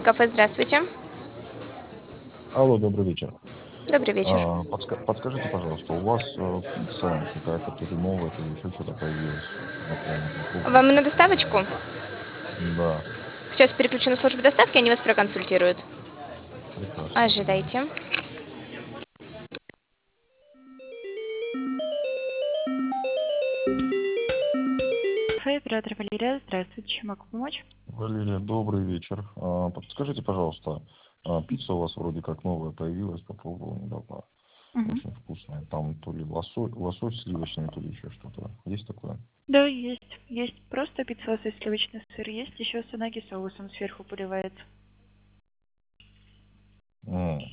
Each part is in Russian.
Кафе, здравствуйте. Алло, добрый вечер. Добрый вечер. Подскажите, пожалуйста, у вас пицца какая-то то ли новая, то ли еще что-то появилось. Вот я не знаю, пробовал. Вам на доставочку? Да, Сейчас переключу на службу доставки, они вас проконсультируют. прекрасно, спасибо. Ожидайте. Кафе, оператор Валерия, здравствуйте, чем могу помочь? Валерия, добрый вечер. Подскажите, пожалуйста, пицца у вас вроде как новая появилась, попробовал недавно. Мгм. Очень вкусная. Там то ли лосось сливочный, то ли еще что-то. Есть такое? Да, есть. Есть просто пицца со сливочный сыр, есть еще с унаги соусом сверху поливается. М,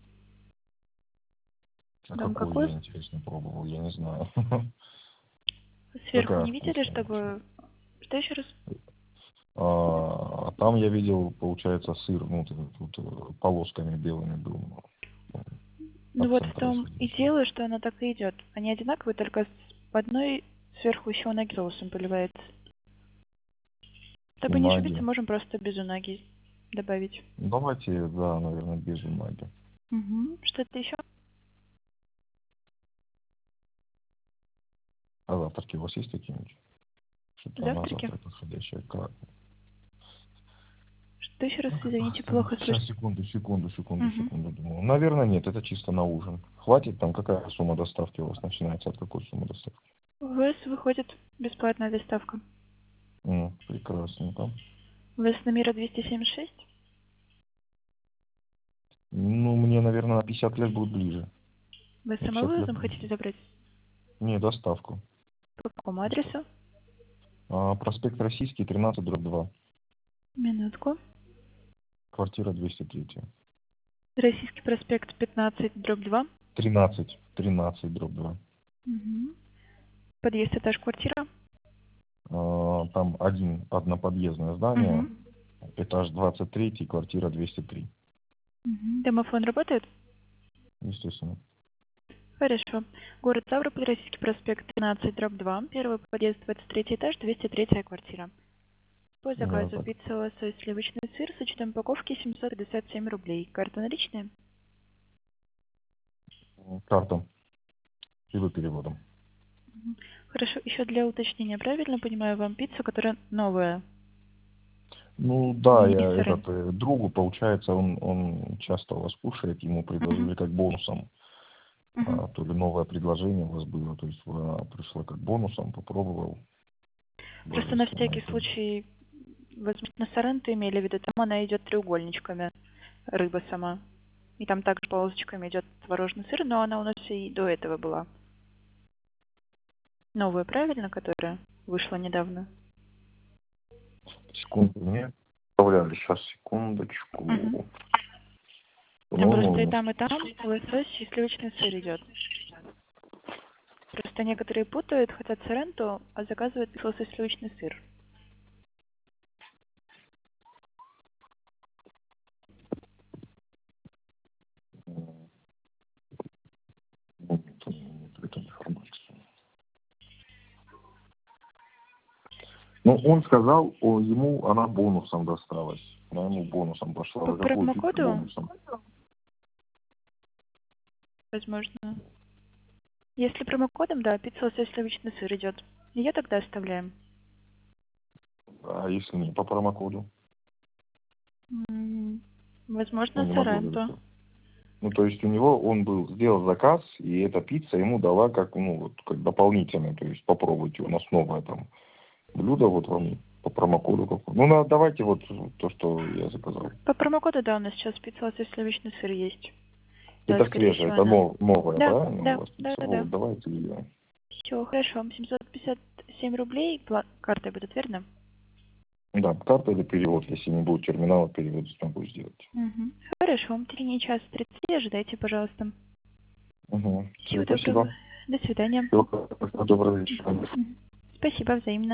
А Дом какую какой? я, интересно, пробовал? Я не знаю. Сверху Какая не видели, вкусная вообще? чтобы... Что еще раз? Там я видел, получается, сыр, ну, тут полосками белыми был, Ну от вот в центра том и исходился. дело, что она так и идет. Они одинаковые, только по одной сверху еще унаги соусом поливается. Чтобы не ошибиться, Унаги. можем просто без унаги добавить. Давайте, да, наверное, без унаги. Угу. Что-то еще? А завтраки у вас есть какие-нибудь? Что-то на Завтраки? завтрак подходящее. Что еще раз, извините, Так, плохо сейчас, слышно. Угу. секунду. Думаю. Наверное, нет, это чисто на ужин. Хватит там, какая сумма доставки у вас начинается? От какой суммы доставки? У вас выходит бесплатная доставка. Прекрасненько. У вас на мира 276? Ну, мне, наверное, на 50 лет будет ближе. Вы На 50 лет самовывозом будет хотите ближе. забрать? Не, доставку. По какому Доставку. адресу? Проспект Российский, 13/2. Минутку. Квартира 203. Российский проспект 15/2. 13/2. Угу. Подъезд, этаж, квартира. Там одноподъездное здание, Угу. этаж 23, квартира 203. Угу. Домофон работает? Естественно. Хорошо. Город Ставрополь, Российский проспект 13/2. Первый подъезд, 23 этаж, 203 квартира. По Именно заказу так. пицца, лосось, сливочный сыр с учетом упаковки 757 рублей. Карта наличная? Карта. Либо переводом. Мгм. Хорошо. Еще для уточнения, правильно понимаю, вам пицца, которая новая? Ну да, Не я Соренто. другу, получается, он часто у вас кушает, ему Мгм. предложили как бонусом. Мгм. То ли новое предложение у вас было, то есть пришло как бонусом, попробовал, Просто на божественно. всякий случай, возможно, на Соренто имели в виду, там она идет треугольничками, рыба сама. И там также полосочками идет творожный сыр, но она у нас и до этого была. Новая, правильно, которая вышла недавно? Секунду, мне отправляли, сейчас, Мгм. секундочку. Там просто По-моему, и там лосось и сливочный сыр идет. Просто некоторые путают, хотят Соренто, а заказывают лосось сливочный сыр. нет этой информации. Ну, он сказал, ему она бонусом досталась. Она ему бонусом пошла. По Вы какую пиццу промокоду, бонусом? возможно. Если промокодом, да, пицца лосось сливочный сыр идет. Ее тогда оставляем. А если не по промокоду? Ну, Возможно, не могу Соренто. говорить. Ну, то есть у него он сделал заказ, и эта пицца ему дала как, ну, вот, как дополнительное, то есть попробуйте, у нас новое там блюдо, вот вам по промокоду какое. Ну, давайте вот то, что я заказал. По промокоду, да, у нас сейчас пицца лосось сливочный сыр есть. Да, Это скорее свежее, всего, это она. новое, Да, правильно, у да, вас да, пицца? да, да. Вот, давайте ее. Все, хорошо. 757 рублей картой будет, верно? Да, карта или перевод, если не будет терминала, перевод смогу сделать. Угу. Хорошо. В течение часа 30 ожидайте, пожалуйста. Угу. Все, Всего доброго. спасибо. До свидания. Всего доброго вечера. Мгм. Спасибо, взаимно.